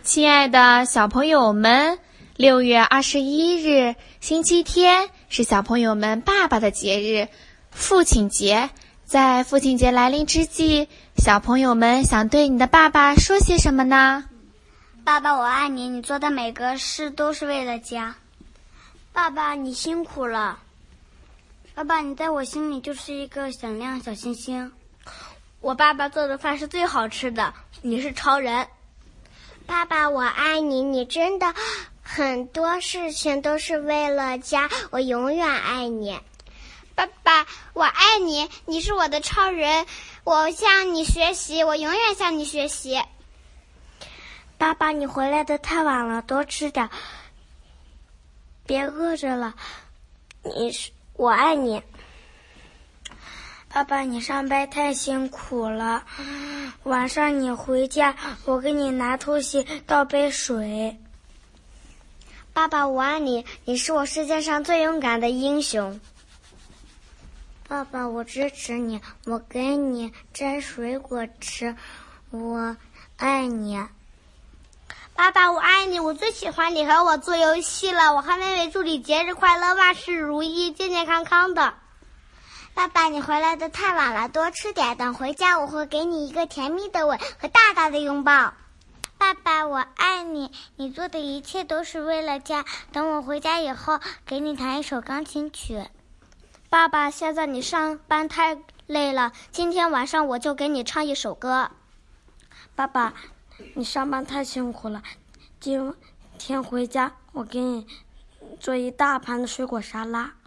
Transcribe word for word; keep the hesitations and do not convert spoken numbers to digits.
亲爱的小朋友们，六月二十一日，星期天，是小朋友们爸爸的节日，父亲节。在父亲节来临之际，小朋友们想对你的爸爸说些什么呢？ 爸爸，我爱你，你做的每个事都是为了家。 爸爸，你辛苦了。 爸爸，你在我心里就是一个闪亮小星星。 我爸爸做的饭是最好吃的，你是超人。 爸爸，我爱你，你真的很多事情都是为了家，我永远爱你。 爸爸，我爱你，你是我的超人，我向你学习，我永远向你学习。 爸爸，你回来的太晚了，多吃点，别饿着了。你是，我爱你。 爸爸，你上班太辛苦了，晚上你回家，我给你拿东西，倒杯水。 爸爸，我爱你，你是我世界上最勇敢的英雄。爸爸，我支持你，我给你摘水果吃，我爱你。 爸爸，我爱你，我最喜欢你和我做游戏了，我和妹妹祝你节日快乐，万事如意，健健康康的。 爸爸，你回来的太晚了，多吃点，等回家我会给你一个甜蜜的吻和大大的拥抱。 爸爸，我爱你，你做的一切都是为了家，等我回家以后给你弹一首钢琴曲。 爸爸，现在你上班太累了，今天晚上我就给你唱一首歌。 爸爸，你上班太辛苦了，今天回家我给你做一大盘的水果沙拉。